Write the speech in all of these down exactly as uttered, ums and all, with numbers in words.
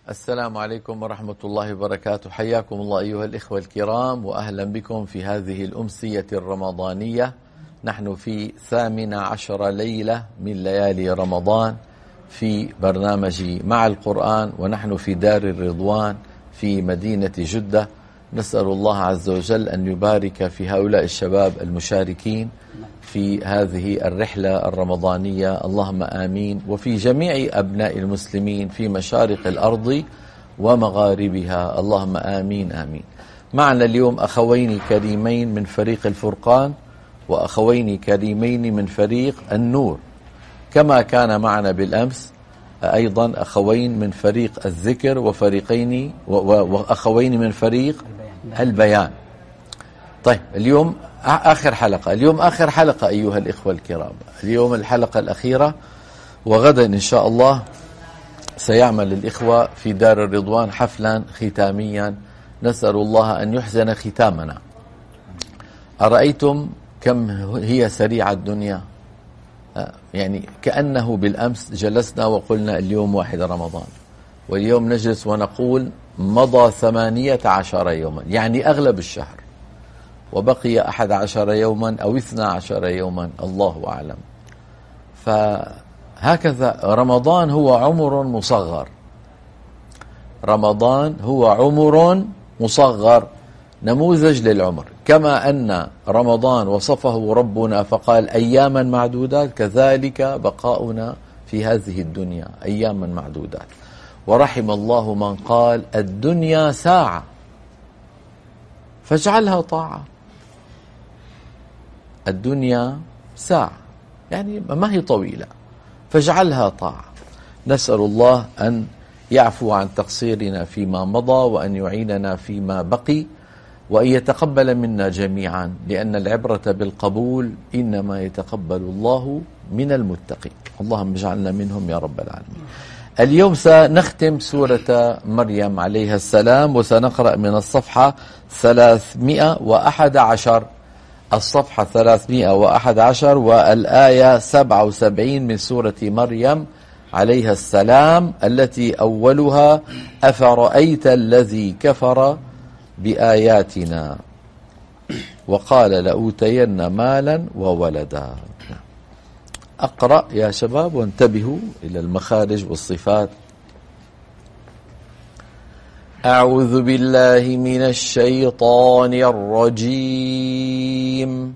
السلام عليكم ورحمة الله وبركاته. حياكم الله أيها الإخوة الكرام، وأهلا بكم في هذه الأمسية الرمضانية. نحن في ثامن عشر ليلة من ليالي رمضان في برنامج مع القرآن، ونحن في دار الرضوان في مدينة جدة. نسأل الله عز وجل أن يبارك في هؤلاء الشباب المشاركين في هذه الرحلة الرمضانية، اللهم آمين، وفي جميع أبناء المسلمين في مشارق الأرض ومغاربها، اللهم آمين آمين. معنا اليوم أخوين كريمين من فريق الفرقان، وأخوين كريمين من فريق النور، كما كان معنا بالأمس أيضا أخوين من فريق الذكر وفريقين وأخوين من فريق البيان. طيب اليوم آخر حلقة، اليوم آخر حلقة أيها الإخوة الكرام، اليوم الحلقة الأخيرة، وغدا إن شاء الله سيعمل الإخوة في دار الرضوان حفلا ختاميا، نسأل الله أن يحسن ختامنا. أرأيتم كم هي سريعة الدنيا؟ يعني كأنه بالأمس جلسنا وقلنا اليوم واحد رمضان، واليوم نجلس ونقول مضى ثمانية عشر يوما، يعني أغلب الشهر، وبقي أحد عشر يوما أو اثنى عشر يوما، الله أعلم. فهكذا رمضان هو عمر مصغر، رمضان هو عمر مصغر، نموذج للعمر. كما أن رمضان وصفه ربنا فقال أياما معدودات، كذلك بقاؤنا في هذه الدنيا أياما معدودات. ورحم الله من قال الدنيا ساعة فاجعلها طاعة. الدنيا ساعة يعني ما هي طويلة، فاجعلها طاعة. نسأل الله أن يعفو عن تقصيرنا فيما مضى، وأن يعيننا فيما بقي، وأن يتقبل منا جميعا، لأن العبرة بالقبول إنما يتقبل الله من المتقين. اللهم اجعلنا منهم يا رب العالمين. اليوم سنختم سورة مريم عليها السلام، وسنقرأ من الصفحة ثلاثمائة وأحد عشر، الصفحة ثلاثمائة وأحد عشر والآية سبعة وسبعين من سورة مريم عليها السلام، التي أولها أفرأيت الذي كفر بآياتنا وقال لأوتين مالا وولدا. أقرأ يا شباب وانتبهوا إلى المخارج والصفات. أعوذ بالله من الشيطان الرجيم.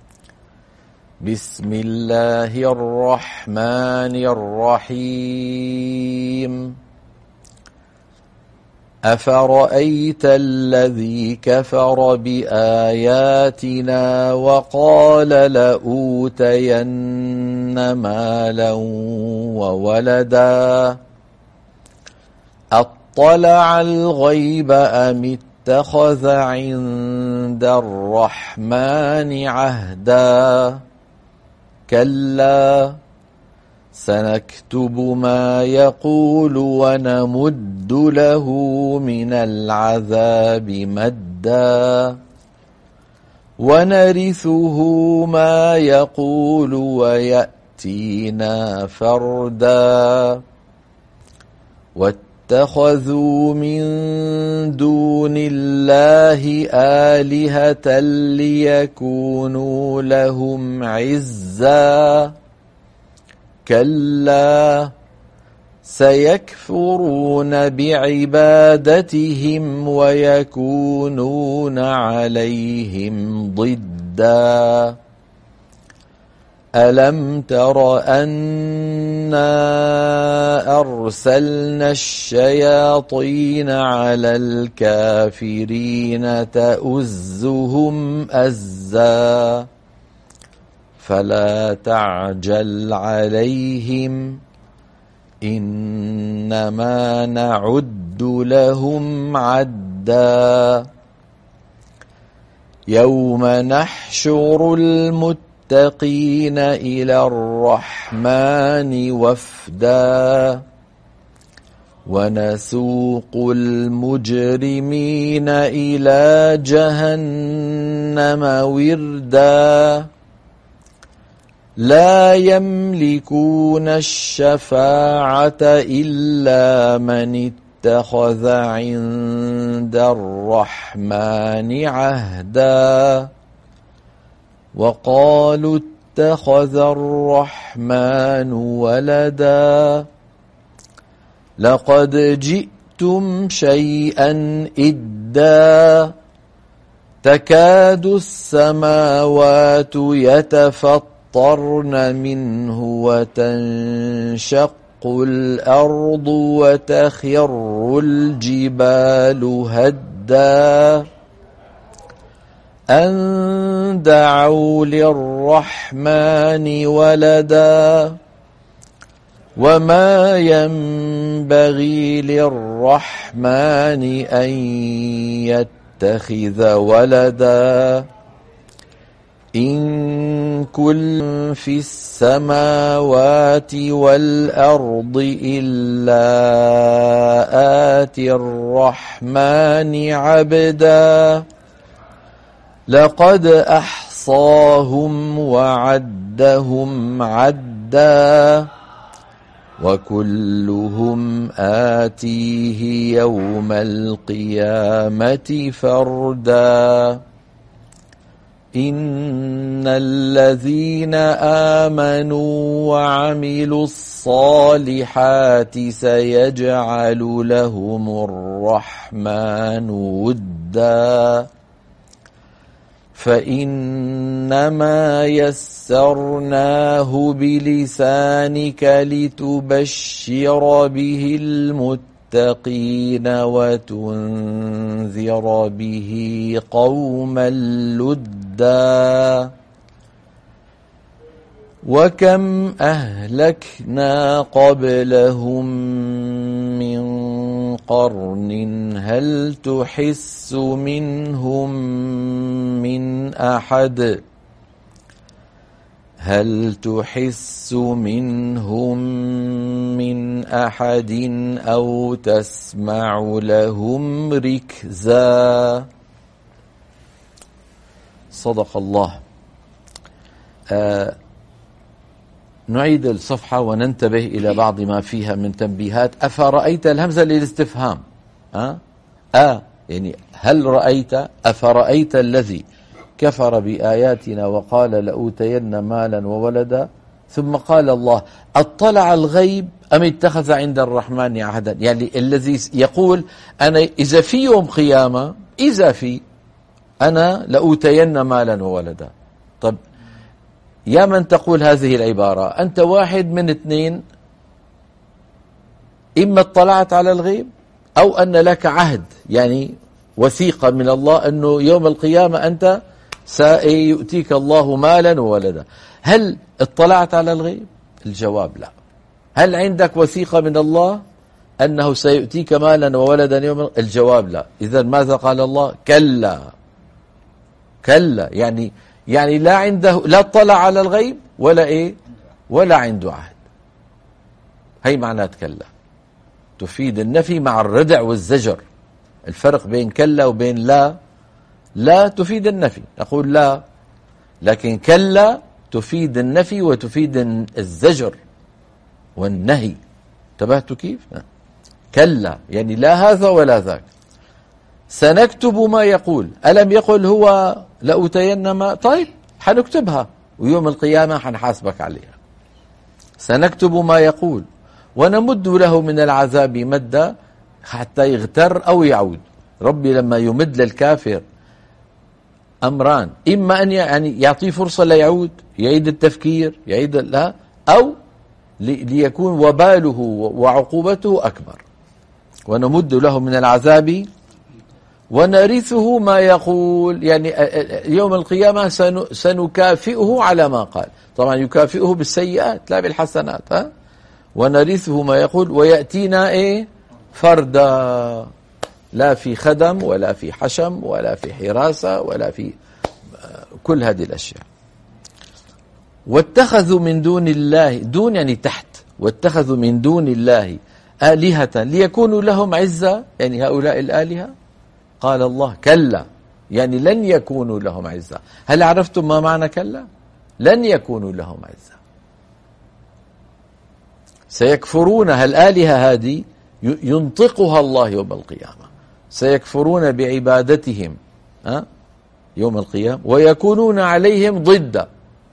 بسم الله الرحمن الرحيم. أفرأيت الذي كفر بآياتنا وقال لأوتين مالا وولدا أطلع الغيب أم اتخذ عند الرحمن عهدا كلا سنكتب ما يقول ونمد له من العذاب مدا ونرثه ما يقول ويأتينا فردا واتخذوا من دون الله آلهة ليكونوا لهم عزا كلا سيكفرون بعبادتهم ويكونون عليهم ضدا ألم تر أنا أرسلنا الشياطين على الكافرين تؤزهم أزا فلا تعجل عليهم إنما نعد لهم عدا يوم نحشر المتقين إلى الرحمن وفدا ونسوق المجرمين إلى جهنم وردا لا يملكون الشفاعة إلا من اتخذ عند الرحمن عهدا وقالوا اتخذ الرحمن ولدا لقد جئتم شيئا إدا تكاد السماوات يتفطرن منه وتنشق الأرض وتخر الجبال هدا أن دعوا للرحمن ولدا وما ينبغي للرحمن أن يتخذ ولدا إن كل في السماوات والأرض إلا آتي الرحمن عبدا لقد أحصاهم وعدهم عدا وكلهم آتيه يوم القيامة فردا إن الذين آمنوا وعملوا الصالحات سيجعل لهم الرحمن ودا فإنما يسرناه بلسانك لتبشر به المتقين وتنذر به قوما لدا وكم أهلكنا قبلهم من قرن هل تحس منهم من أحد هل تحس منهم من أحد أو تسمع لهم ركزا. صدق الله. آه نعيد الصفحة وننتبه إلى بعض ما فيها من تنبيهات. أفرأيت الهمزة للاستفهام أه؟ آه يعني هل رأيت أفرأيت الذي كفر بآياتنا وقال لأوتين مالا وولدا ثم قال الله اطلع الغيب أم اتخذ عند الرحمن عهدا. يعني الذي يقول أنا إذا في يوم قيامة إذا في أنا لأوتين مالا وولدا. طب يا من تقول هذه العبارة أنت واحد من اثنين، إما اطلعت على الغيب أو أن لك عهد يعني وثيقة من الله أنه يوم القيامة أنت سيؤتيك الله مالا وولدا. هل اطلعت على الغيب؟ الجواب لا. هل عندك وثيقة من الله أنه سيؤتيك مالا وولدا يوم؟ الجواب لا. إذا ماذا قال الله؟ كلا كلا يعني يعني لا عنده لا اطلع على الغيب ولا ايه ولا عنده عهد. هي معنات كلا تفيد النفي مع الردع والزجر. الفرق بين كلا وبين لا، لا تفيد النفي نقول لا، لكن كلا تفيد النفي وتفيد الزجر والنهي. انتبهتوا كيف؟ كلا يعني لا هذا ولا ذاك. سنكتب ما يقول. ألم يقل هو لأوتين ما؟ طيب حنكتبها ويوم القيامة حنحاسبك عليها. سنكتب ما يقول ونمد له من العذاب مدا حتى يغتر أو يعود. ربي لما يمد للكافر أمران، إما أن يعني يعطيه فرصة ليعود يعيد التفكير يعيد لا، أو ليكون وباله وعقوبته أكبر. ونمد له من العذاب ونرثه ما يقول. يعني يوم القيامة سنكافئه على ما قال. طبعا يكافئه بالسيئات لا بالحسنات. ها؟ ونرثه ما يقول ويأتينا إيه فردا، لا في خدم ولا في حشم ولا في حراسة ولا في كل هذه الأشياء. واتخذوا من دون الله، دون يعني تحت، واتخذوا من دون الله آلهة ليكونوا لهم عزة. يعني هؤلاء الآلهة قال الله كلا يعني لن يكونوا لهم عزة. هل عرفتم ما معنى كلا؟ لن يكونوا لهم عزة. سيكفرون. هالآلهة هذه ينطقها الله يوم القيامة. سيكفرون بعبادتهم ها يوم القيامة ويكونون عليهم ضدا.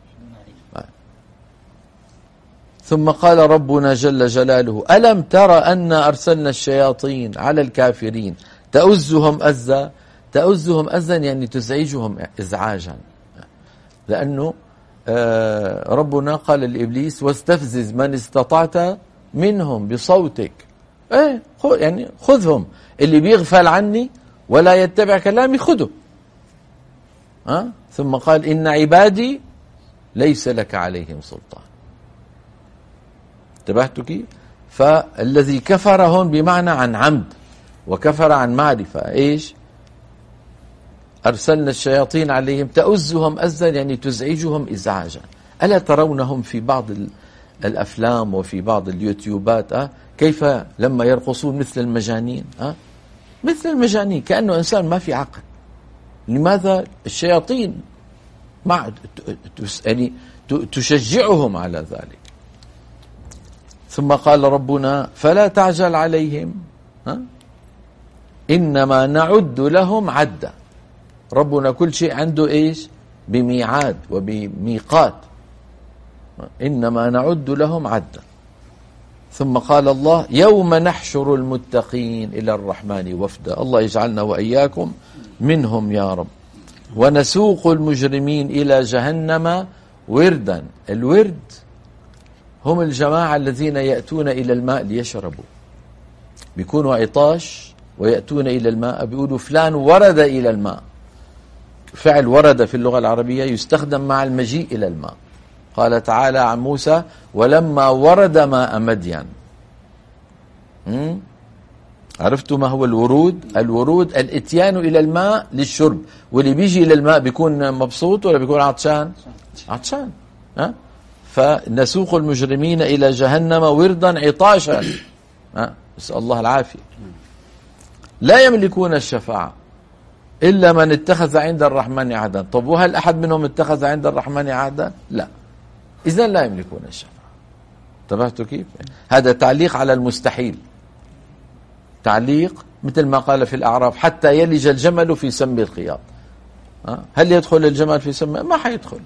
ثم قال ربنا جل جلاله: ألم تر أن أرسلنا الشياطين على الكافرين تؤزهم أزا. تؤزهم أزا يعني تزعجهم إزعاجا، لأنه ربنا قال لإبليس: واستفزز من استطعت منهم بصوتك. ايه يعني خذهم، اللي بيغفل عني ولا يتبع كلامي خذه. ها ثم قال: إن عبادي ليس لك عليهم سلطان. انتبهتوا كيف؟ فالذي كفر هون بمعنى عن عمد، وكفر عن معرفة. ايش؟ أرسلنا الشياطين عليهم تؤزهم أزا يعني تزعجهم إزعاجا. ألا ترونهم في بعض الأفلام وفي بعض اليوتيوبات أه؟ كيف لما يرقصون مثل المجانين أه؟ مثل المجانين، كأنه إنسان ما في عقل. لماذا؟ الشياطين مع يعني تشجعهم على ذلك. ثم قال ربنا: فلا تعجل عليهم أه؟ إنما نعد لهم عدا. ربنا كل شيء عنده إيش؟ بميعاد وبميقات. إنما نعد لهم عدا. ثم قال الله: يوم نحشر المتقين إلى الرحمن وفدا. الله يجعلنا وإياكم منهم يا رب. ونسوق المجرمين إلى جهنم وردا. الورد هم الجماعة الذين يأتون إلى الماء ليشربوا، بيكونوا عطاش ويأتون إلى الماء، بيقولوا فلان ورد إلى الماء. فعل ورد في اللغة العربية يستخدم مع المجيء إلى الماء. قال تعالى عن موسى: ولما ورد ماء مدين. عرفتوا ما هو الورود؟ الورود الاتيان إلى الماء للشرب. واللي بيجي إلى الماء بيكون مبسوط ولا بيكون عطشان؟ عطشان. ها؟ فنسوق المجرمين إلى جهنم وردا عطاشا. ها؟ نسأل الله العافية. لا يملكون الشفاعة إلا من اتخذ عند الرحمن عهدا. طب وهل أحد منهم اتخذ عند الرحمن عهدا؟ لا. إذن لا يملكون الشفاعة. انتبهتوا كيف؟ هذا تعليق على المستحيل، تعليق مثل ما قال في الأعراف: حتى يلج الجمل في سم الخياط. هل يدخل الجمل في سم؟ ما حيدخل.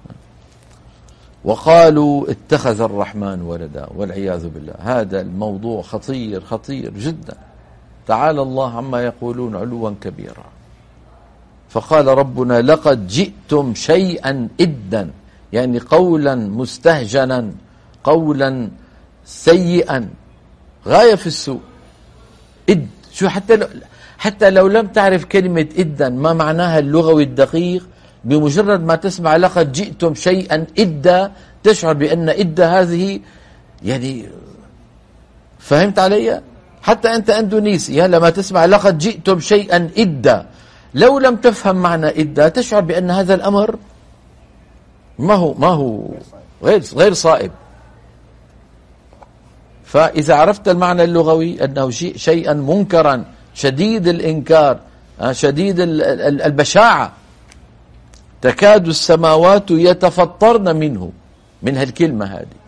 وقالوا اتخذ الرحمن ولدا، والعياذ بالله. هذا الموضوع خطير خطير جدا. تعالى الله عما يقولون علوا كبيرا. فقال ربنا: لقد جئتم شيئا إدا، يعني قولا مستهجنا، قولا سيئا غاية في السوء. إد شو؟ حتى لو حتى لو لم تعرف كلمة إدا ما معناها اللغوي الدقيق، بمجرد ما تسمع لقد جئتم شيئا إدا تشعر بأن إدا هذه يعني، فهمت علي؟ حتى أنت أندونيسي لما تسمع لقد جئتم شيئا إدا، لو لم تفهم معنى إدا تشعر بأن هذا الأمر ما هو ما هو غير غير صائب. فإذا عرفت المعنى اللغوي أنه شيء شيئا منكرا شديد الإنكار شديد البشاعة، تكاد السماوات يتفطرن منه، من هالكلمة هذه،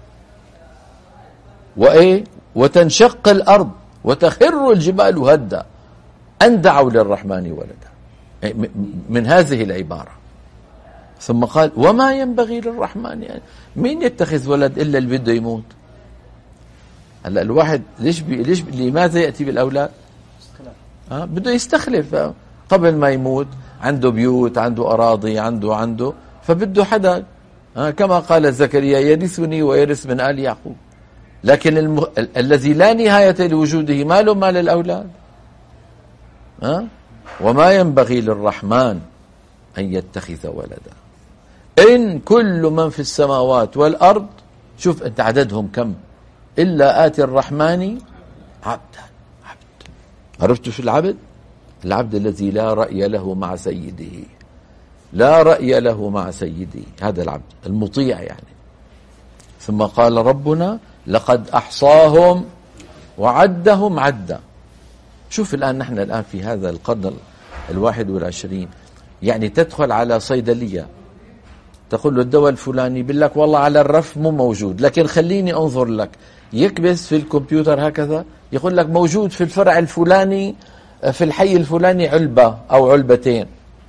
وإيه وتنشق الأرض وتخر الجبال هدا أن دعوا للرحمن ولدا، من هذه العبارة. ثم قال: وما ينبغي للرحمن، يعني مين يتخذ ولد إلا اللي بده يموت؟ هلا الواحد ليش بي ليش بي لماذا يأتي بالأولاد؟ ها بده يستخلف قبل ما يموت، عنده بيوت، عنده أراضي، عنده عنده فبده حدا، ها كما قال زكريا: يرثني ويرث من آل يعقوب. لكن الم... ال... الذي لا نهاية لوجوده ما له مال الأولاد. ها وما ينبغي للرحمن أن يتخذ ولدا إن كل من في السماوات والأرض، شوف أنت عددهم كم، إلا آتي الرحمن عبدا. عبد، عرفتوا شو العبد؟ العبد الذي لا رأي له مع سيده، لا رأي له مع سيده، هذا العبد المطيع يعني. ثم قال ربنا: لقد أحصاهم وعدهم عدا. شوف الآن نحن الآن في هذا القرن الواحد والعشرين، يعني تدخل على صيدلية تقول له الدواء الفلاني، بيقول لك والله على الرف مو موجود، لكن خليني أنظر لك، يكبس في الكمبيوتر هكذا يقول لك موجود في الفرع الفلاني في الحي الفلاني علبة أو علبتين.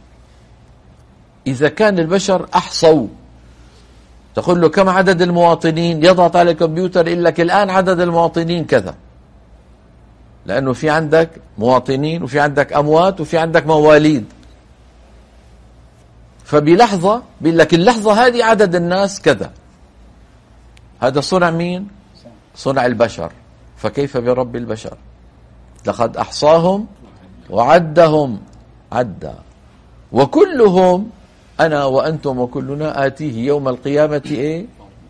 إذا كان البشر أحصوا، تقول له كم عدد المواطنين، يضغط على الكمبيوتر يقول لك الآن عدد المواطنين كذا، لأنه في عندك مواطنين وفي عندك أموات وفي عندك مواليد. فبلحظة بيقول لك اللحظة هذه عدد الناس كذا. هذا صنع مين؟ صنع البشر. فكيف برب البشر؟ لقد أحصاهم وعدهم عدا وكلهم أنا وأنتم وكلنا آتيه يوم القيامة إيه؟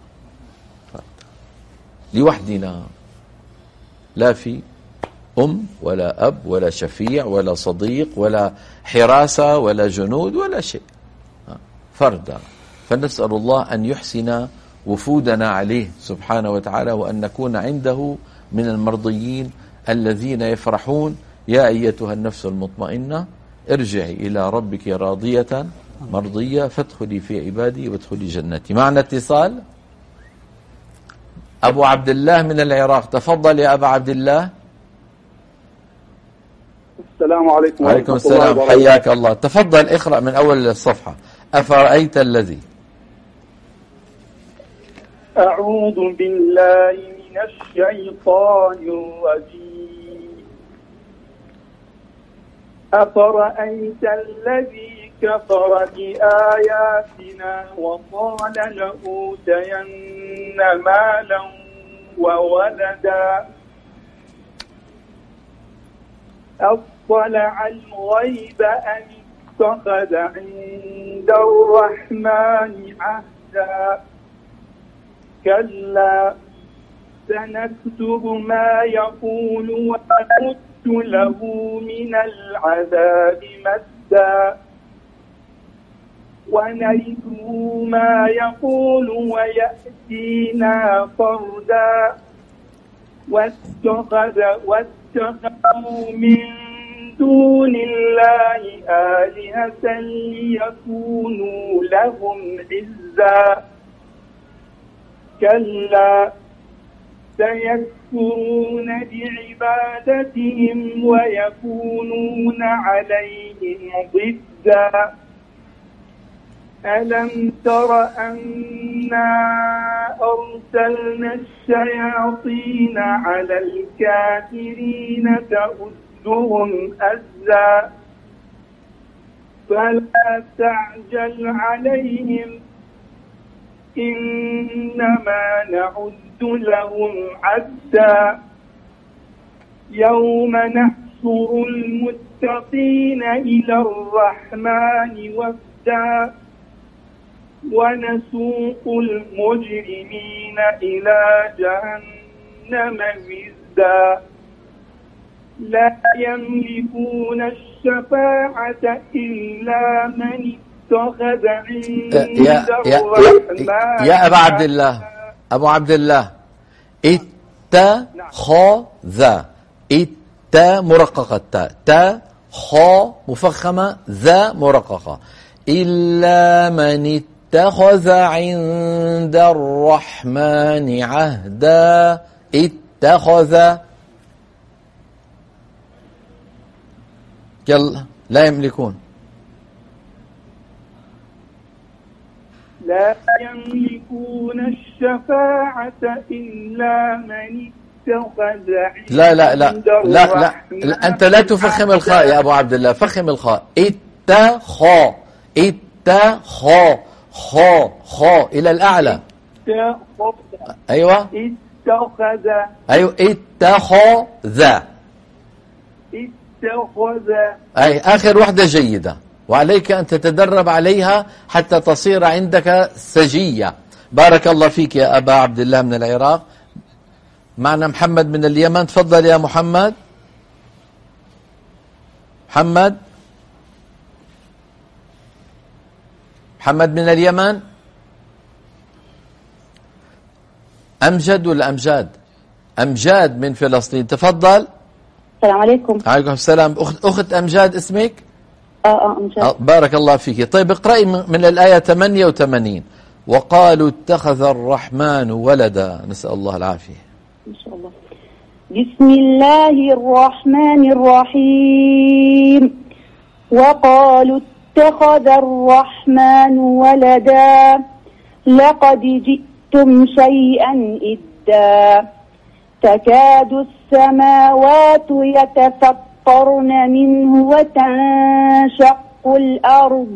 لوحدنا، لا في أم ولا أب ولا شفيع ولا صديق ولا حراسة ولا جنود ولا شيء، فردا. فنسأل الله أن يحسن وفودنا عليه سبحانه وتعالى، وأن نكون عنده من المرضيين الذين يفرحون. يا أيتها النفس المطمئنة ارجعي إلى ربك راضية مرضية فادخلي في عبادي وادخلي جنتي. معنا اتصال. أبو عبد الله من العراق، تفضل يا أبا عبد الله. السلام عليكم. وعليكم السلام، حياك الله. تفضل اقرأ من أول الصفحة. أفرأيت الذي. أعوذ بالله من الشيطان الرجيم. أفرأيت الذي كفر بآياتنا وقال لأوتين مالا وولدا أطلع الغيب أم اتخذ عند الرحمن عهدا كلا سنكتب ما يقول ونمد له من العذاب مدا ونرثه ما يقول ويأتينا فردا واتخذ واتخذوا من دون الله آلهة ليكونوا لهم عزا كلا سيكفرون بعبادتهم ويكونون عليهم ضدا ألم تر أنا أرسلنا الشياطين على الكافرين تؤذهم أزا فلا تعجل عليهم إنما نعد لهم عدا يوم نحشر المتقين إلى الرحمن وفدا ونسوق المجرمين إلى جهنم وزدا لا يملكون الشفاعة إلا من اتخذ عند يا, يا, يا, يا أبا عبد الله أبو عبد الله اتخذ ات مرققة تا تا خا مفخمة ذا مرققة إلا من اتخذ عند الرحمن عهدا اتخذ يلا لا يملكون لا يملكون الشفاعة إلا من اتخذ عند لا لا لا لا لا, لا أنت لا تفخم الخاء يا أبو عبد الله، فخم الخاء اتخا اتخا خا خا إلى الأعلى. أيوة اتخذ أيوة اتخذ اتخذ أي آخر وحدة جيدة، وعليك أن تتدرب عليها حتى تصير عندك سجية. بارك الله فيك يا أبا عبد الله من العراق. معنا محمد من اليمن، تفضل يا محمد. محمد محمد من اليمن. أمجد ولا أمجاد؟ أمجاد من فلسطين، تفضل. السلام عليكم. عليكم السلام. أخت, أخت أمجاد اسمك؟ اه اه أمجاد. بارك الله فيك. طيب اقرأي من الآية ثمانية وثمانين. وقالوا اتخذ الرحمن ولدا، نسأل الله العافية. إن شاء الله. بسم الله الرحمن الرحيم. وقالوا اتخذ الرحمن ولدا لقد جئتم شيئا إدا تكاد السماوات يتفطرن منه وتنشق الأرض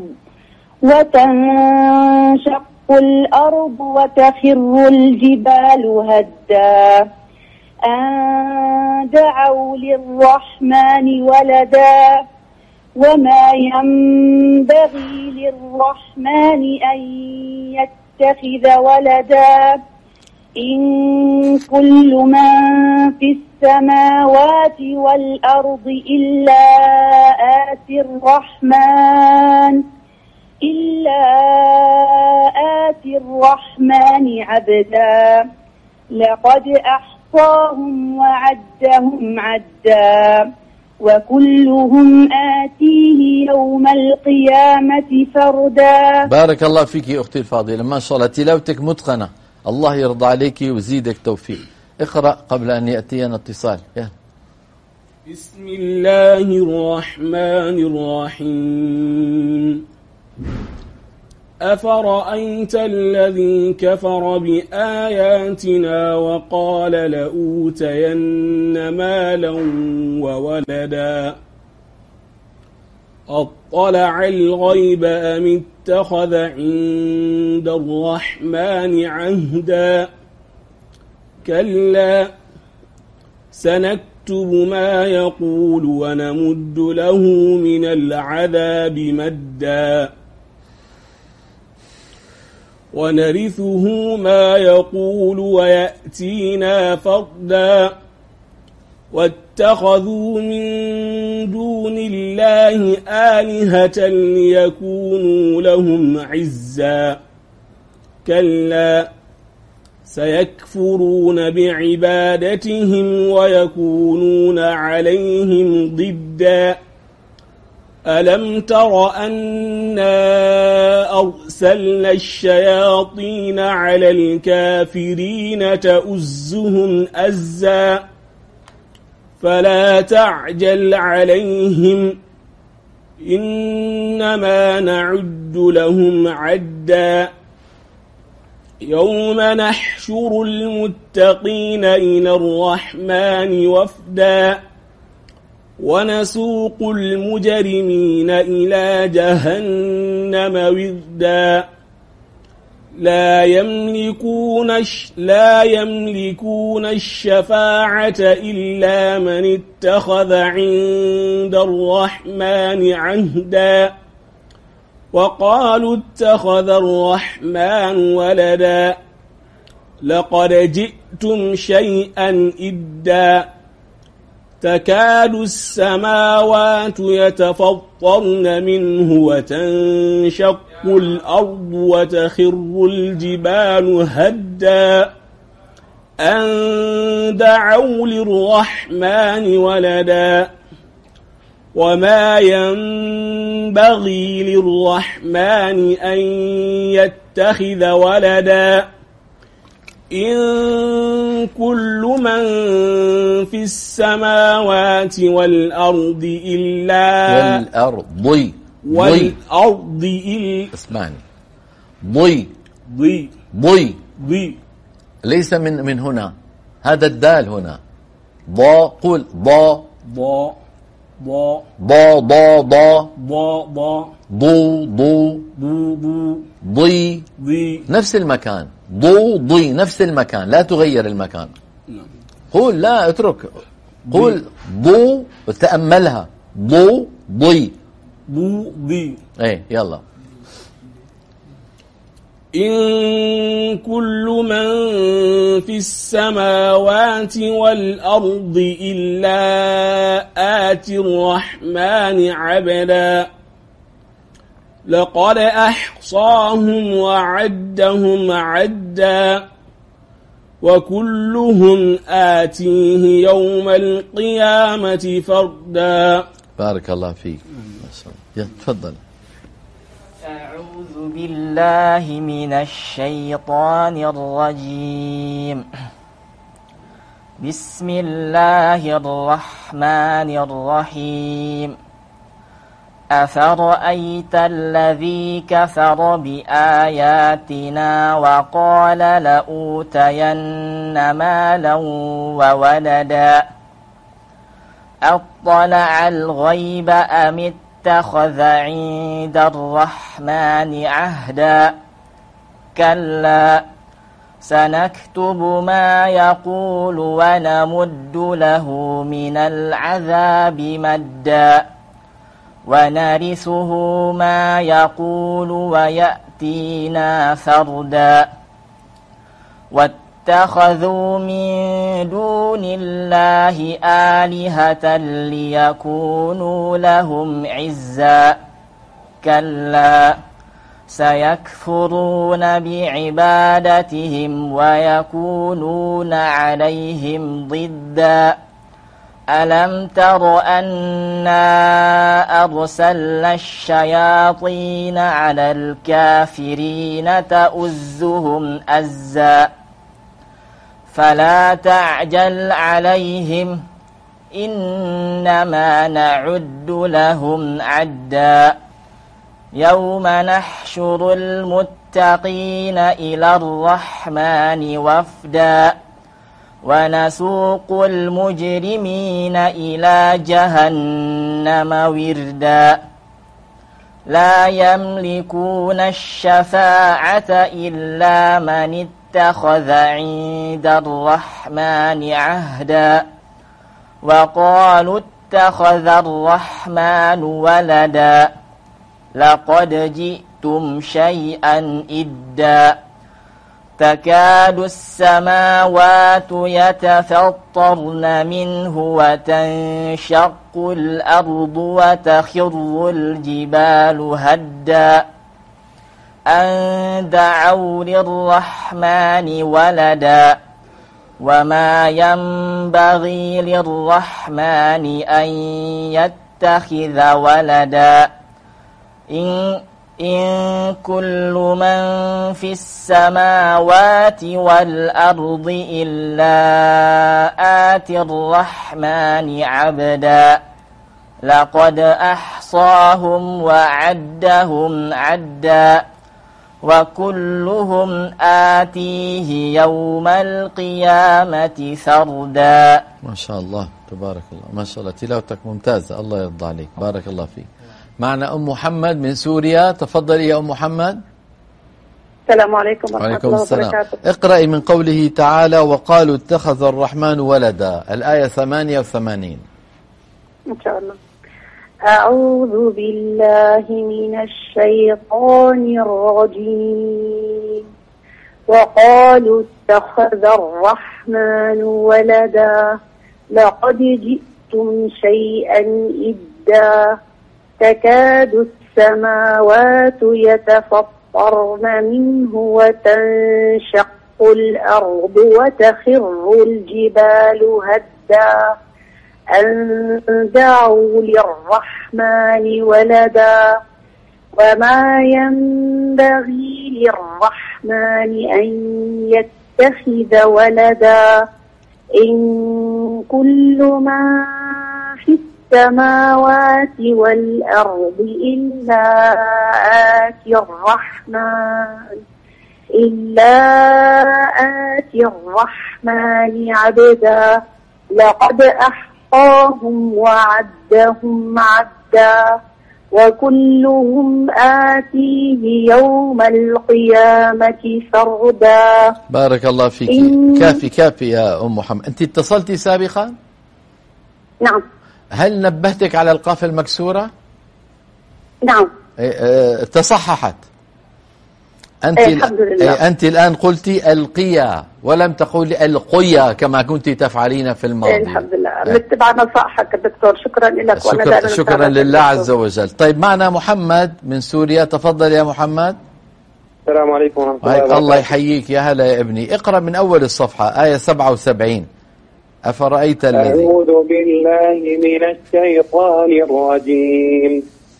وتنشق الأرض وتخر الجبال هدا أن دعوا للرحمن ولدا وما ينبغي للرحمن أن يتخذ ولدا إن كل من في السماوات والأرض إلا آتي الرحمن إلا آتي الرحمن عبدا لقد أحصاهم وعدهم عدا وكلهم آتيه يوم القيامة فردا. بارك الله فيك يا أختي الفاضلة، ما شاء الله تلاوتك متقنة، الله يرضى عليك ويزيدك توفيق. اقرأ قبل أن يأتينا اتصال. يلا. بسم الله الرحمن الرحيم. أفرأيت الذي كفر بآياتنا وقال لأوتين مالا وولدا أطلع الغيب أم اتخذ عند الرحمن عهدا كلا سنكتب ما يقول ونمد له من العذاب مدا ونرثه ما يقول ويأتينا فردا واتخذوا من دون الله آلهة ليكونوا لهم عزا كلا سيكفرون بعبادتهم ويكونون عليهم ضدا ألم تر أنا أرسلنا الشياطين على الكافرين تؤزهم أزا فلا تعجل عليهم إنما نعد لهم عدا يوم نحشر المتقين إلى الرحمن وفدا ونسوق المجرمين إلى جهنم وردا لا يملكون لا يملكون الشفاعة إلا من اتخذ عند الرحمن عهدا وقالوا اتخذ الرحمن ولدا لقد جئتم شيئا إدا تكاد السماوات يتفطرن منه وتنشق الأرض وتخر الجبال هدا أن دعوا للرحمن ولدا وما ينبغي للرحمن أن يتخذ ولدا إن كل من في السماوات والأرض إلا والأرض والأرض إلا اسمعني ضي ضي ضي ضي ليس من من هنا، هذا الدال هنا ضا، قل ضا ضا ضا ضا ضا ضا ضا ضا ضو ضو ضو ضو ضي ضي نفس المكان، ضو ضي نفس المكان، لا تغير المكان. قول لا اترك، قول ضو وتأملها ضو ضي ضو ضي. ايه يلا. إن كل من في السماوات والأرض إلا آتي الرحمن عبدا لقد أحصاهم وعدهم عدا وكلهم آتيه يوم القيامة فردا. بارك الله فيك. تفضل. أعوذ بالله من الشيطان الرجيم. بسم الله الرحمن الرحيم أفرأيت الذي كفر بآياتنا وقال لأوتين مالا وولدا أطلع الغيب أم اتخذ عند الرحمن عهدا كلا سنكتب ما يقول ونمد له من العذاب مدا ونرثه ما يقول ويأتينا فردا واتخذوا من دون الله آلهة ليكونوا لهم عزا كلا سيكفرون بعبادتهم ويكونون عليهم ضدا ألم تر أنا أرسلنا الشياطين على الكافرين تؤزهم أزا فلا تعجل عليهم إنما نعد لهم عدا يوم نحشر المتقين إلى الرحمن وفدا ونسوق المجرمين إلى جهنم وردا لا يملكون الشفاعة إلا من اتخذ عند الرحمن عهدا وقالوا اتخذ الرحمن ولدا لقد جئتم شيئا إدا تكاد السماوات يتفطرن منه وتنشق الأرض وتخر الجبال هدا أن دعوا للرحمن ولدا وما ينبغي للرحمن أن يتخذ ولدا إن, إن كل من في السماوات والأرض إلا آتي الرحمن عبدا لقد أحصاهم وعدهم عدا وكلهم آتيه يوم القيامة فردا. ما شاء الله تبارك الله، ما شاء الله تلاوتك ممتازة، الله يرضى عليك، بارك الله فيك. معنا أم محمد من سوريا، تفضلي يا أم محمد. السلام عليكم ورحمة الله وبركاته. اقرأي من قوله تعالى وقالوا اتخذ الرحمن ولدا، الآية ثمانية وثمانين. إن شاء الله. أعوذ بالله من الشيطان الرجيم. وقالوا اتخذ الرحمن ولدا لقد جئتم شيئا إدا تكاد السماوات يتفطرن منه وتنشق الأرض وتخر الجبال هدا أن دعوا للرحمن ولدا وما ينبغي للرحمن أن يتخذ ولدا إن كل ما في السماوات والأرض إلا آتي الرحمن إلا آتي الرحمن عبدا لقد أحصاهم وعدهم عدا وكلهم آتيه يوم القيامة فردا. بارك الله فيك. إن... كافي كافي يا أم محمد. أنت اتصلتي سابقا؟ نعم. هل نبهتك على القاف المكسورة؟ نعم. اه تصححت. أنت, أيه الحمد لله. أنت الآن قلتي القيا ولم تقولي القيا كما كنت تفعلين في الماضي. الحمد لله. نتبع نصائحك دكتور. شكرا لك. شكرا, شكرا لله عز وجل. طيب معنا محمد من سوريا، تفضل يا محمد. السلام عليكم ورحمة الله وبركاته. الله يحييك، يا هلا يا ابني. اقرأ من أول الصفحة آية سبعة وسبعين. أفرأيت الذي أعوذ بالله من الشيطان الرجيم.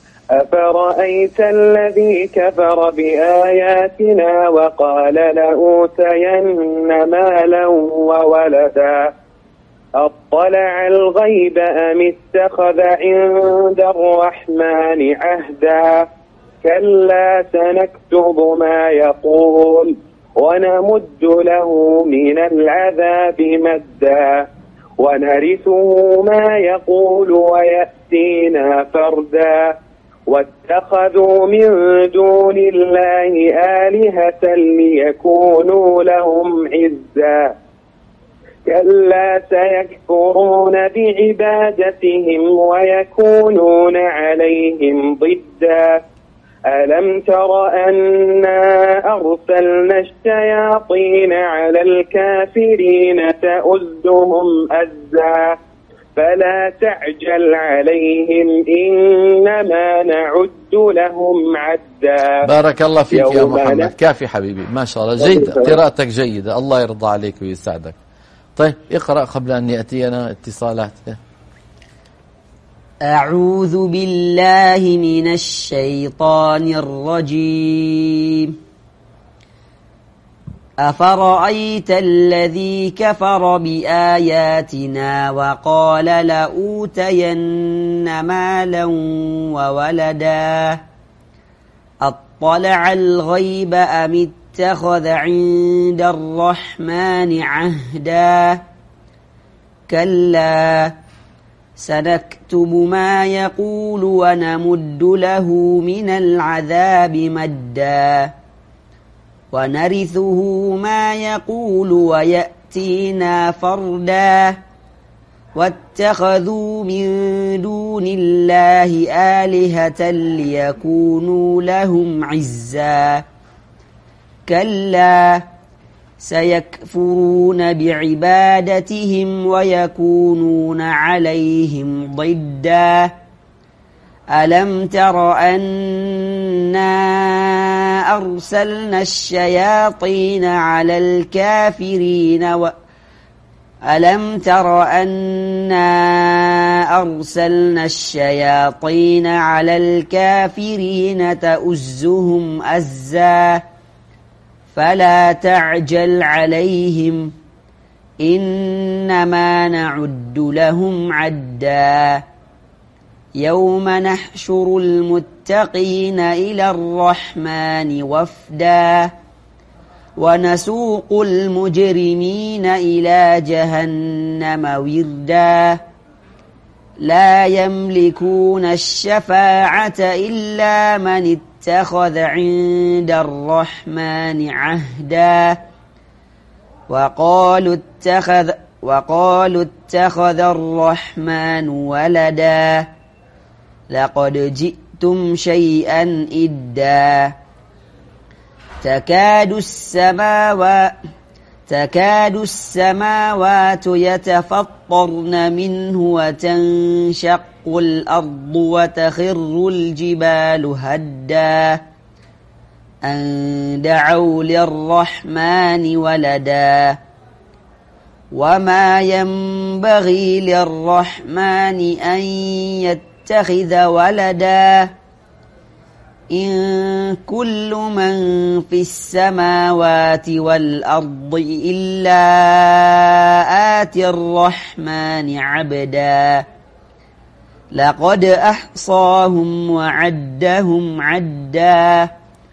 أفرأيت الذي كفر بآياتنا وقال لأوتين مالا وولدا أطلع الغيب أم اتخذ عند الرحمن عهدا كلا سنكتب ما يقول ونمد له من العذاب مدا ونرثه ما يقول ويأتينا فردا واتخذوا من دون الله آلهة ليكونوا لهم عزا كلا سيكفرون بعبادتهم ويكونون عليهم ضدا ألم تر أنا أرسلنا الشياطين على الكافرين تؤزهم أزا فلا تعجل عليهم إنما نعد لهم عدا. بارك الله فيك يا محمد، كافي حبيبي، ما شاء الله، جيدة قراءتك جيدة، الله يرضى عليك ويسعدك. طيب اقرأ قبل أن يأتينا اتصالات. أعوذ بالله من الشيطان الرجيم. أفرأيت الذي كفر بآياتنا وقال لأوتين مالا وولدا أطلع الغيب أم اتخذ عند الرحمن عهدا كلا سنكتب ما يقول ونمد له من العذاب مدا ونرثه ما يقول ويأتينا فردا واتخذوا من دون الله آلهة ليكونوا لهم عزا كلا سيكفرون بعبادتهم ويكونون عليهم ضدا ألم تر أنا أرسلنا الشياطين على الكافرين و ألم تر أنا أرسلنا الشياطين على الكافرين تؤزهم أزا فلا تعجل عليهم إنما نعد لهم عدا يوم نحشر المتقين إلى الرحمن وفدا ونسوق المجرمين إلى جهنم وردا لا يملكون الشفاعة إلا من اتخذ عند الرحمن عهدا وقالوا اتخذ وقالوا اتخذ الرحمن ولدا لقد جئتم شيئا إدا تكاد السماوات تكاد السماوات يتفطرن منه وتنشق الأرض وتخر الجبال هدا أن دعوا للرحمن ولدا وما ينبغي للرحمن أن يتخذ ولدا إن كل من في السماوات والأرض إلا آتي الرحمن عبدا لقد أحصاهم وعدهم عدا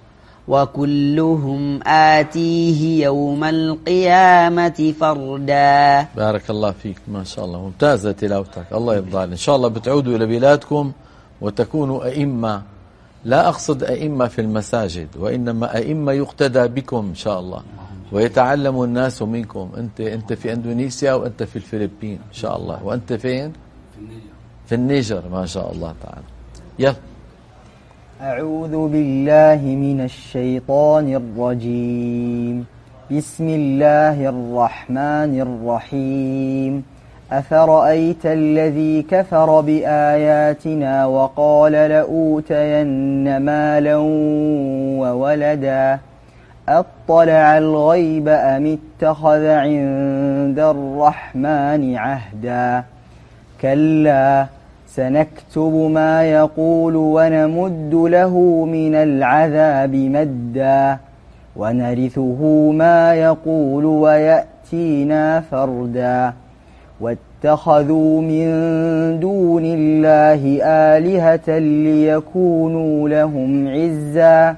وكلهم آتيه يوم القيامة فردا. بارك الله فيك، ما شاء الله، ممتازة تلاوتك، الله يرضى عليك. إن شاء الله بتعودوا إلى بلادكم وتكونوا أئمة، لا أقصد أئمة في المساجد، وإنما أئمة يقتدى بكم إن شاء الله، ويتعلم الناس منكم. أنت أنت في إندونيسيا وأنت في الفلبين إن شاء الله، وأنت فين؟ في النيجر. في النيجر، ما شاء الله تعالى. يلا. أعوذ بالله من الشيطان الرجيم. بسم الله الرحمن الرحيم. أفرأيت الذي كفر بآياتنا وقال لأوتين مالا وولدا أطلع الغيب أم اتخذ عند الرحمن عهدا كلا سنكتب ما يقول ونمد له من العذاب مدا ونرثه ما يقول ويأتينا فردا واتخذوا من دون الله آلهة ليكونوا لهم عزا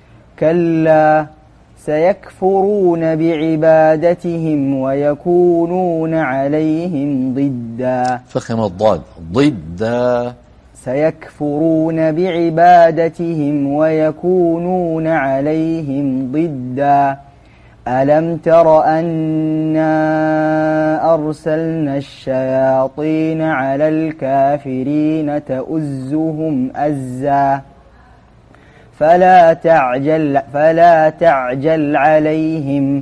كلا سيكفرون بعبادتهم ويكونون عليهم ضدا. فخم الضاد ضدا. سيكفرون بعبادتهم ويكونون عليهم ضدا. ألم تر أنا أرسلنا الشياطين على الكافرين تؤزهم أزا فلا تعجل, فلا تعجل عليهم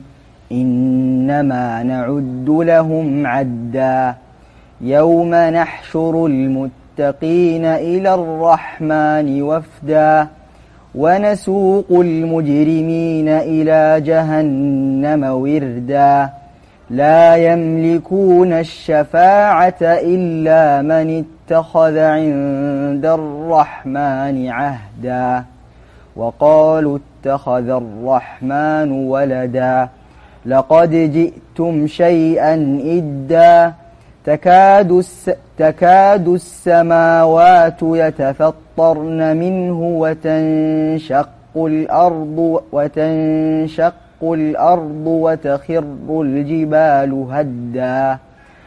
إنما نعد لهم عدا. يوم نحشر المتقين إلى الرحمن وفدا ونسوق المجرمين إلى جهنم وردا. لا يملكون الشفاعة إلا من اتخذ عند الرحمن عهدا. وقالوا اتخذ الرحمن ولدا لقد جئتم شيئا إدا. تكاد, الس تكاد السماوات يتفطرن منه وتنشق الأرض, وتنشق الأرض وتخر الجبال هدا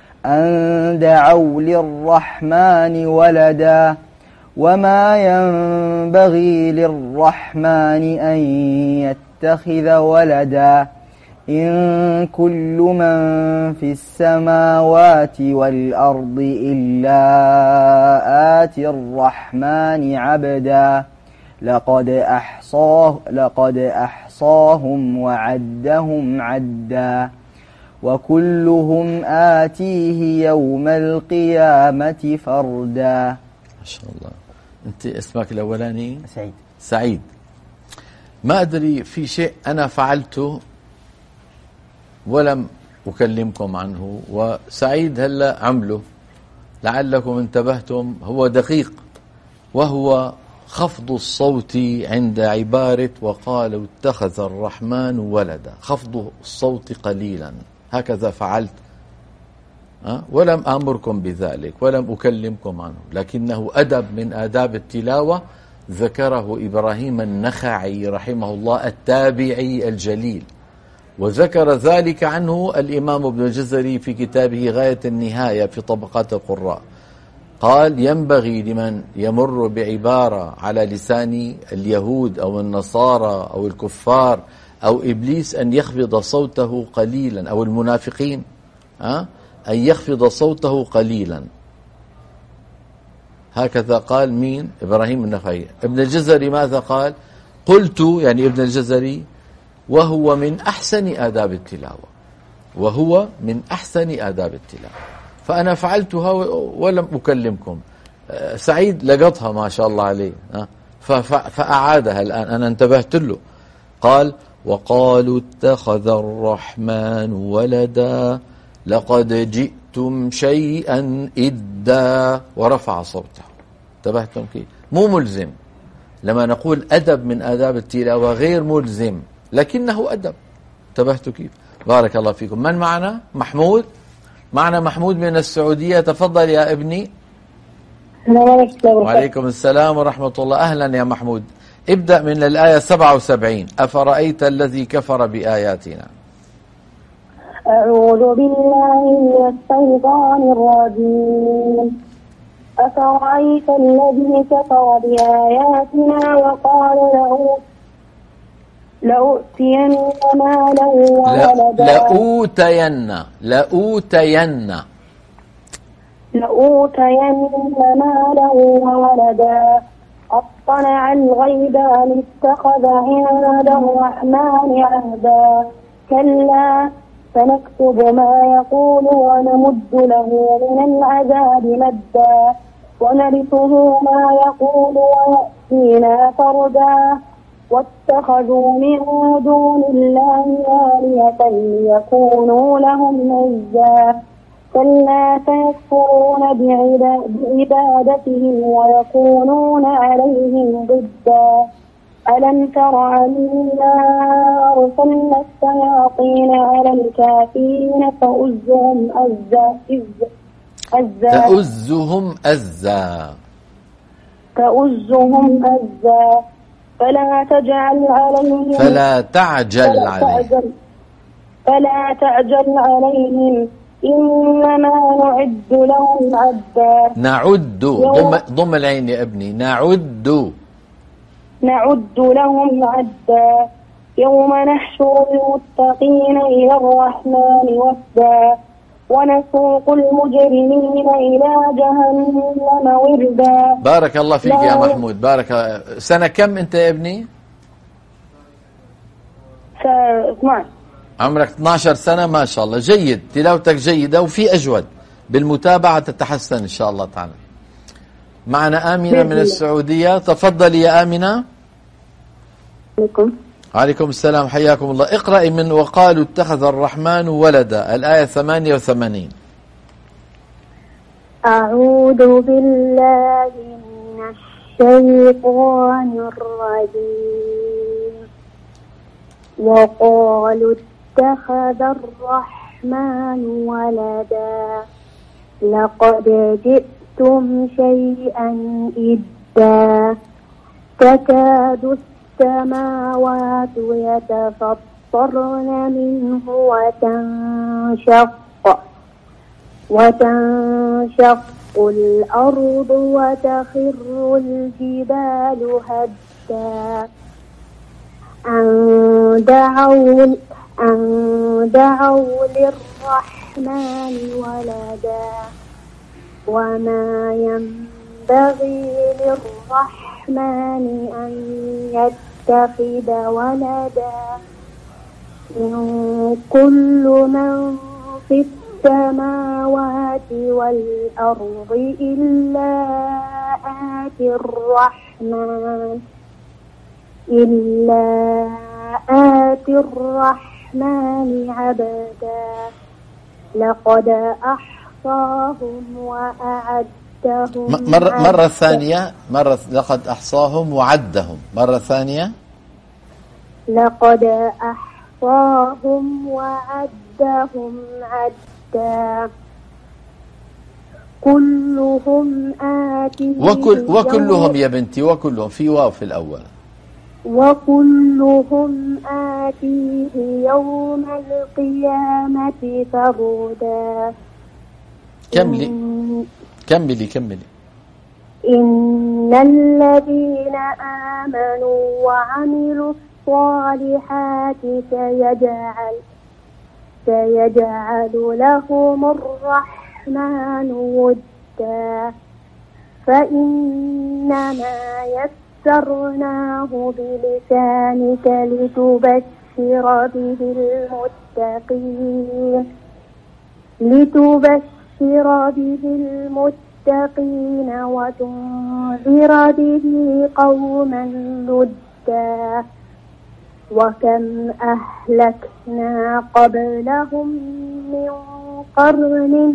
أن دعوا للرحمن ولدا وما ينبغي للرحمن أن يتخذ ولدا. إن كل من في السماوات والأرض إلا آتي الرحمن عبدا. لقد أحصاه لقد أحصاهم وعدهم عدا وكلهم آتيه يوم القيامة فردا. ما شاء الله. أنت اسمك الأولاني؟ سعيد. سعيد. ما أدري في شيء أنا فعلته ولم أكلمكم عنه وسعيد هلأ عمله لعلكم انتبهتم. هو دقيق وهو خفض الصوت عند عبارة وقالوا اتخذ الرحمن ولدا. خفض الصوت قليلا هكذا فعلت أه؟ ولم آمركم بذلك ولم أكلمكم عنه لكنه أدب من آداب التلاوة ذكره إبراهيم النخعي رحمه الله التابعي الجليل وذكر ذلك عنه الإمام ابن الجزري في كتابه غاية النهاية في طبقات القراء. قال ينبغي لمن يمر بعبارة على لسان اليهود أو النصارى أو الكفار أو إبليس أن يخفض صوته قليلا أو المنافقين أه؟ أن يخفض صوته قليلا. هكذا قال مين؟ إبراهيم النخعي. ابن الجزري ماذا قال؟ قلت يعني ابن الجزري وهو من أحسن آداب التلاوة وهو من أحسن آداب التلاوة. فأنا فعلتها ولم أكلمكم. سعيد لقطها ما شاء الله عليه فأعادها الآن أنا انتبهت له. قال وقالوا اتخذ الرحمن ولدا لقد جئتم شيئا إدا ورفع صوته. انتبهتم كيف؟ مو ملزم. لما نقول أدب من آداب التلاوة غير ملزم لكنه أدب. انتبهتوا كيف؟ بارك الله فيكم. من معنا؟ محمود. معنا محمود من السعودية. تفضل يا ابني. وعليكم السلام ورحمة الله. أهلا يا محمود. ابدأ من الآية سبعة وسبعين. أفرأيت الذي كفر بآياتنا. أعوذ بالله من الشيطان الرجيم. أفرأيت الذي كفر بآياتنا وقال له لأوتين مالا وولدا. لأوتين لأوتين لأوتين مالا وولدا أطلع الغيب أم اتخذ عند الرحمن عهدا. كلا سنكتب ما يقول ونمد له من العذاب مدا ونرثه ما يقول ويأتينا فردا. واتخذوا من دون الله آلهة ليكونوا لهم عزا. كلا سيكفرون بعبادتهم ويكونون عليهم ضدا. ألم تر أنا أرسلنا الشياطين على الكافرين تؤزهم أزا أزا تؤزهم أزا تؤزهم أزا فلا تجعل عليهم فلا تعجل عليهم فلا تعجل عليهم إنما نعد لهم عدا. نعد ضم, ضم العين يا ابني. نعد نعد لهم عدا يوم نحشر المتقين إلى الرحمن وفدا ونسوق المجرمين إلى جهنم وردا. بارك الله فيك يا محمود. بارك. سنة كم أنت يا ابني؟ اثناشر. عمرك اثني عشر سنة. ما شاء الله جيد، تلاوتك جيدة وفي أجود، بالمتابعة تتحسن إن شاء الله تعالى. معنا آمنة من السعودية. تفضلي يا آمنة. عليكم. عليكم السلام، حياكم الله. اقرأي من وقالوا اتخذ الرحمن ولدا، الآية ثمانية وثمانين. أعوذ بالله من الشيطان الرجيم. وقالوا اتخذ الرحمن ولدا لقد جئتم شيئا إدا تكاد السماوات يتفطرن منه وتنشق وتنشق الأرض وتخر الجبال هدا أن دعوا أن دعوا للرحمن ولدا وما ينبغي للرحمن أن يتخذ ولدا إن كل من في السماوات والأرض إلا آتي الرحمن إلا آتي الرحمن عبدا لقد أحصاهم وأعدهم. مرة, مرة ثانية. مرة لقد أحصاهم وعدهم. مرة ثانية. لقد أحصاهم وعدهم عدا كلهم آتيه وكل وكلهم يا بنتي وكلهم في واو في الأول. وكلهم آتيه يوم القيامة فردا. كملي كملي كملي. إن الذين آمنوا وعملوا الصالحات سيجعل سيجعل لهم الرحمن ودا فإنما يسرناه بلسانك لتبشر به المتقين لتبشر به المتقين وتنذر به قوما لدا وكم أهلكنا قبلهم من قرن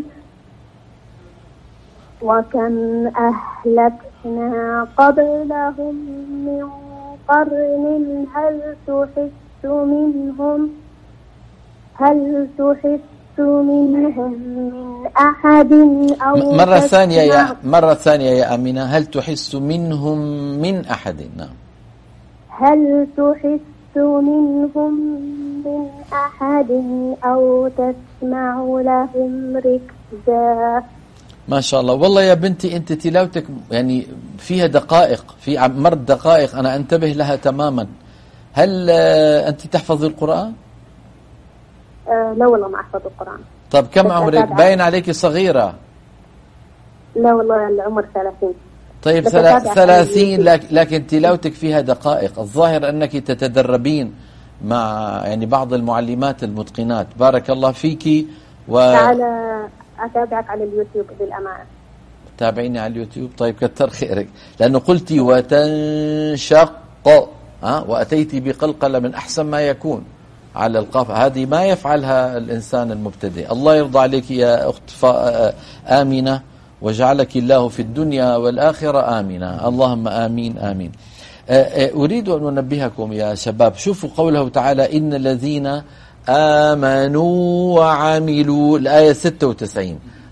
وكم أهلكنا قبلهم من قرن هل تحس منهم هل تحس منهم من أحد أو مرة ثانية يا مرة ثانية يا أمينة. هل تحس منهم من أحد؟ نعم. هل تحس منهم من أحد أو تسمع لهم ركزا. ما شاء الله. والله يا بنتي أنت تلاوتك يعني فيها دقائق، في مر دقائق أنا أنتبه لها تماما. هل أنت تحفظ القرآن؟ أه لا والله ما أحفظ القرآن. طب كم عمرك؟ باين عليك صغيرة. لا والله العمر ثلاثين. طيب ثلاثين لكن تلاوتك فيها دقائق. الظاهر أنك تتدربين مع يعني بعض المعلمات المتقنات. بارك الله فيك. و على أتابعك على اليوتيوب بالأمانة. تابعيني على اليوتيوب. طيب كتر خيرك. لأنه قلتي وتنشق ها وأتيتي بقلقلة من أحسن ما يكون على القاف. هذه ما يفعلها الإنسان المبتدئ. الله يرضى عليك يا أخت آمنة وجعلك الله في الدنيا والآخرة آمنة. اللهم آمين آمين. أريد أن أنبهكم يا شباب، شوفوا قوله تعالى إن الذين آمنوا وعملوا، الآية ستة وتسعين.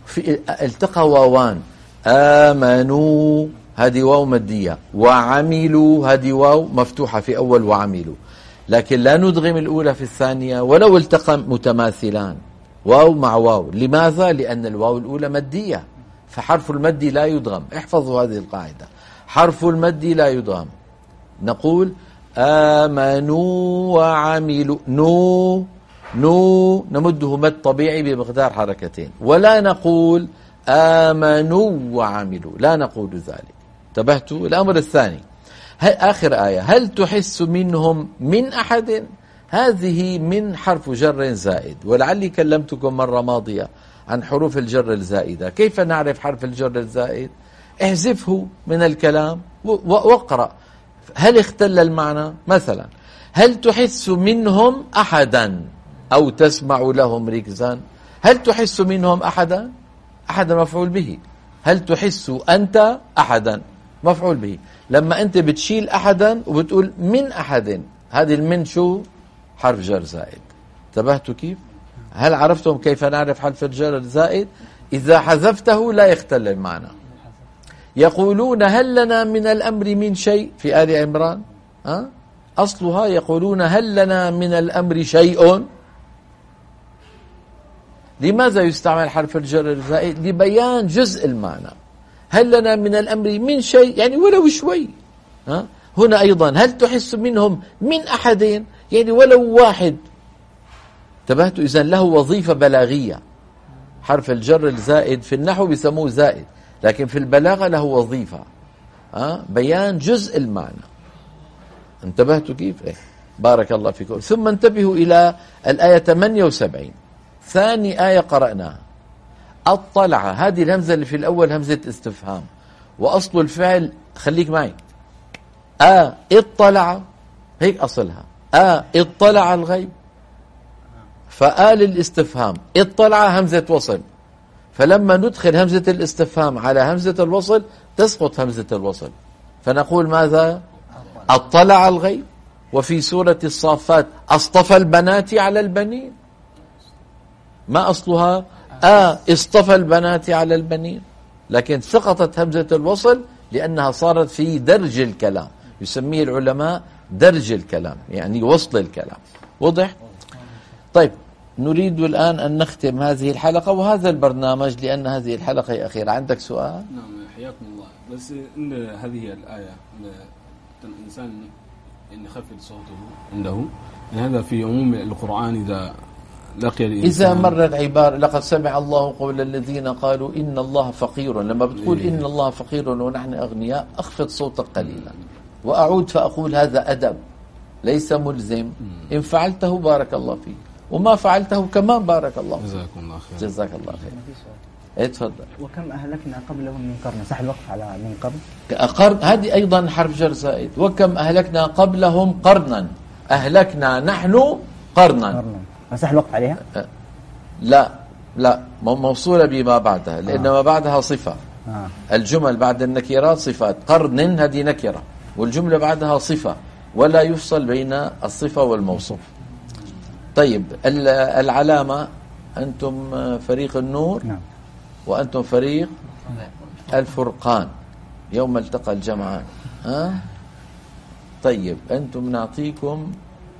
في التقى واوان، آمنوا هذه واو مادية، وعملوا هذه واو مفتوحة في أول وعملوا، لكن لا ندغم الأولى في الثانية ولو التقى متماثلان واو مع واو. لماذا؟ لأن الواو الأولى مادية، فحرف المد لا يدغم. احفظوا هذه القاعدة، حرف المد لا يدغم. نقول آمنوا وعملوا، نو نو نمده مد طبيعي بمقدار حركتين، ولا نقول آمنوا وعملوا، لا نقول ذلك. انتبهتوا؟ الأمر الثاني آخر آية، هل تحس منهم من أحد؟ هذه من حرف جر زائد، ولعلي كلمتكم مرة ماضية عن حروف الجر الزائدة. كيف نعرف حرف الجر الزائد؟ احذفه من الكلام واقرأ هل اختل المعنى. مثلا هل تحس منهم أحدا أو تسمع لهم ركزا؟ هل تحس منهم أحدا؟ أحدا مفعول به. هل تحس أنت أحدا؟ مفعول به. لما أنت بتشيل أحدا وبتقول من أحد، هذه المن شو؟ حرف جر زائد. انتبهتوا كيف؟ هل عرفتم كيف نعرف حرف الجر الزائد؟ إذا حذفته لا يختل المعنى. يقولون هل لنا من الأمر من شيء في آل عمران، أه؟ أصلها يقولون هل لنا من الأمر شيء. لماذا يستعمل حرف الجر الزائد؟ لبيان جزء المعنى. هل لنا من الأمر من شيء يعني ولو شوي. أه؟ هنا أيضا هل تحس منهم من أحد يعني ولو واحد. انتبهتوا؟ إذن له وظيفة بلاغية. حرف الجر الزائد في النحو بيسموه زائد، لكن في البلاغة له وظيفة، أه؟ بيان جزء المعنى. انتبهتوا كيف؟ إيه؟ بارك الله فيكم. ثم انتبهوا إلى الآية ثمانية وسبعين، ثاني آية قرأناها. اطلع، هذه الهمزة اللي في الأول همزة استفهام، وأصل الفعل خليك معي آ اطلع، هيك أصلها آ اطلع الغيب، فآل الاستفهام اطلع همزة وصل، فلما ندخل همزة الاستفهام على همزة الوصل تسقط همزة الوصل، فنقول ماذا؟ اطلع الغيب. وفي سورة الصافات اصطفى البنات على البنين، ما أصلها؟ آ اصطفى البنات على البنين، لكن سقطت همزة الوصل لأنها صارت في درج الكلام، يسميه العلماء درج الكلام، يعني وصل الكلام. وضح؟ طيب، نريد الآن أن نختم هذه الحلقة وهذا البرنامج، لأن هذه الحلقة هي أخيرة. عندك سؤال؟ نعم، حياكم الله. بس إن هذه الآية الإنسان إن خفض صوته عنده، هذا في عموم القرآن إذا لقي الإنسان، إذا مرت عبارة لقد سمع الله قول الذين قالوا إن الله فقير، لما بتقول إيه؟ إن الله فقير ونحن أغنياء، أخفض صوتك قليلا وأعود فأقول هذا أدب ليس ملزم. إن فعلته بارك الله فيك، وما فعلته كمان بارك الله فيك. جزاكم الله خير. جزاك الله خير. ايه تفضل. وكم أهلكنا قبلهم من قرن، صح الوقف على من قبل؟ قرن هذه أيضا حرف جر زائد. وكم أهلكنا قبلهم قرنا، أهلكنا نحن قرنا. قرنا صح الوقف عليها؟ لا لا، موصولة بما بعدها، لأن ما بعدها صفة. آه. الجمل بعد النكرات صفات. قرن هذه نكرة والجملة بعدها صفة، ولا يفصل بين الصفة والموصوف. طيب، العلامة أنتم فريق النور. نعم. وأنتم فريق الفرقان يوم التقى الجمعان. أه؟ طيب، أنتم نعطيكم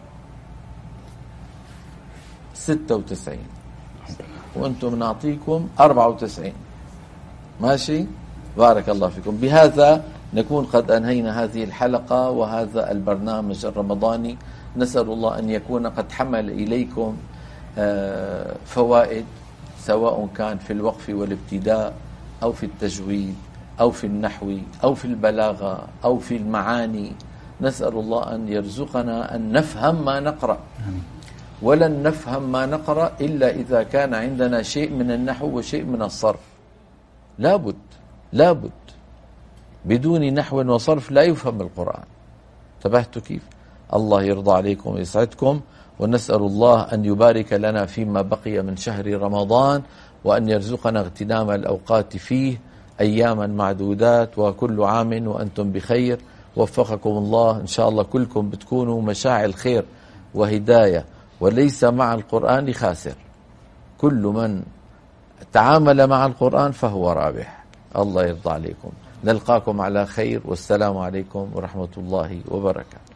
ستة وتسعين وأنتم نعطيكم أربعة وتسعين. ماشي؟ بارك الله فيكم. بهذا نكون قد أنهينا هذه الحلقة وهذا البرنامج الرمضاني. نسأل الله أن يكون قد حمل إليكم فوائد، سواء كان في الوقف والابتداء أو في التجويد أو في النحو أو في البلاغة أو في المعاني. نسأل الله أن يرزقنا أن نفهم ما نقرأ، ولن نفهم ما نقرأ إلا إذا كان عندنا شيء من النحو وشيء من الصرف. لابد لابد بدون نحو وصرف لا يفهم القرآن. انتبهت كيف؟ الله يرضى عليكم ويسعدكم، ونسأل الله أن يبارك لنا فيما بقي من شهر رمضان، وأن يرزقنا اغتنام الأوقات فيه أياما معدودات، وكل عام وأنتم بخير. وفقكم الله. إن شاء الله كلكم بتكونوا مشاعل خير وهداية، وليس مع القرآن خاسر. كل من تعامل مع القرآن فهو رابح. الله يرضى عليكم. نلقاكم على خير، والسلام عليكم ورحمة الله وبركاته.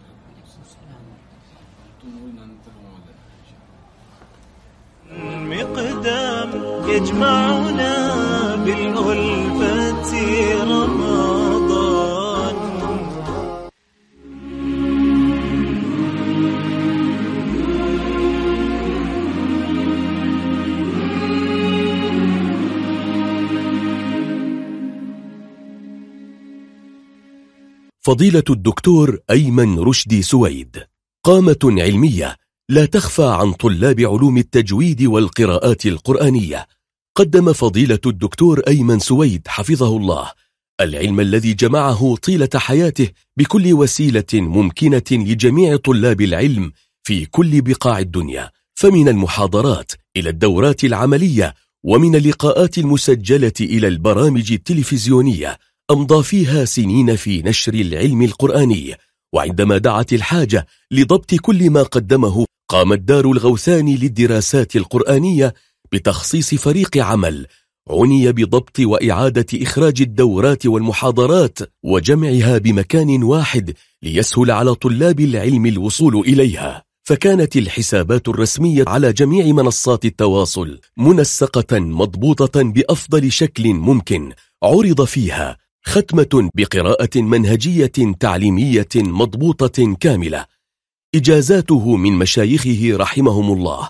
المقدام يجمعنا بالألفة رمضان. فضيلة الدكتور أيمن رشدي سويد قامة علمية لا تخفى عن طلاب علوم التجويد والقراءات القرآنية. قدم فضيلة الدكتور أيمن سويد حفظه الله العلم الذي جمعه طيلة حياته بكل وسيلة ممكنة لجميع طلاب العلم في كل بقاع الدنيا، فمن المحاضرات إلى الدورات العملية ومن اللقاءات المسجلة إلى البرامج التلفزيونية، أمضى فيها سنين في نشر العلم القرآني. وعندما دعت الحاجة لضبط كل ما قدمه، قامت دار الغوثان للدراسات القرآنية بتخصيص فريق عمل عني بضبط وإعادة إخراج الدورات والمحاضرات وجمعها بمكان واحد ليسهل على طلاب العلم الوصول إليها. فكانت الحسابات الرسمية على جميع منصات التواصل منسقة مضبوطة بأفضل شكل ممكن، عرض فيها ختمة بقراءة منهجية تعليمية مضبوطة كاملة، إجازاته من مشايخه رحمهم الله،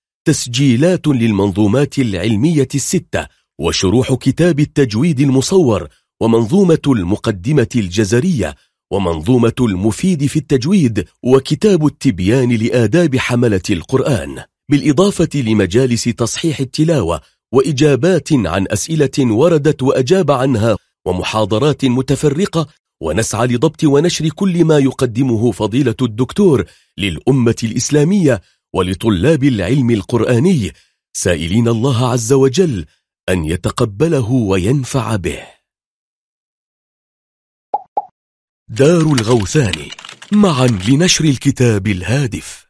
تسجيلات للمنظومات العلمية الستة، وشروح كتاب التجويد المصور، ومنظومة المقدمة الجزرية، ومنظومة المفيد في التجويد، وكتاب التبيان لآداب حملة القرآن، بالإضافة لمجالس تصحيح التلاوة وإجابات عن أسئلة وردت وأجاب عنها، ومحاضرات متفرقة. ونسعى لضبط ونشر كل ما يقدمه فضيلة الدكتور للأمة الإسلامية ولطلاب العلم القرآني، سائلين الله عز وجل أن يتقبله وينفع به. دار الغوثان، معا لنشر الكتاب الهادف.